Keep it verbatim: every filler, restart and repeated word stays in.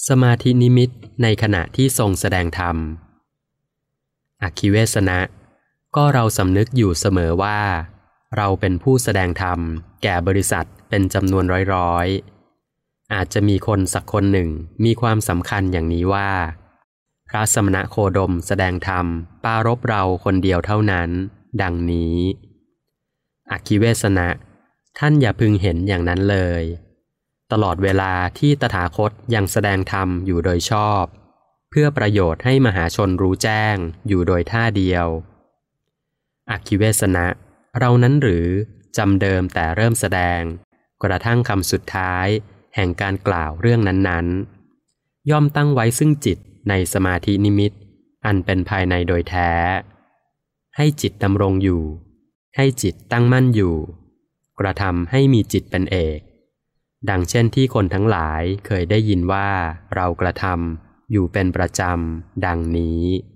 สมาธินิมิตในขณะที่ทรงแสดงธรรมอคิเวสนะก็เราสำนึกอยู่เสมอว่าเราเป็นผู้แสดงธรรมแก่บริษัทเป็นจำนวนร้อยๆอาจจะมีคนสักคนหนึ่งมีความสำคัญอย่างนี้ว่าพระสมณโคดมแสดงธรรมปรารภเราคนเดียวเท่านั้นดังนี้อคิเวสนะท่านอย่าพึงเห็นอย่างนั้นเลยตลอดเวลาที่ตถาคตยังแสดงธรรมอยู่โดยชอบเพื่อประโยชน์ให้มหาชนรู้แจ้งอยู่โดยท่าเดียวอคิเวสนะเรานั้นหรือจำเดิมแต่เริ่มแสดงกระทั่งคำสุดท้ายแห่งการกล่าวเรื่องนั้นๆย่อมตั้งไว้ซึ่งจิตในสมาธินิมิตอันเป็นภายในโดยแท้ให้จิตดำรงอยู่ให้จิตตั้งมั่นอยู่กระทำให้มีจิตเป็นเอกดังเช่นที่คนทั้งหลายเคยได้ยินว่าเรากระทำอยู่เป็นประจำดังนี้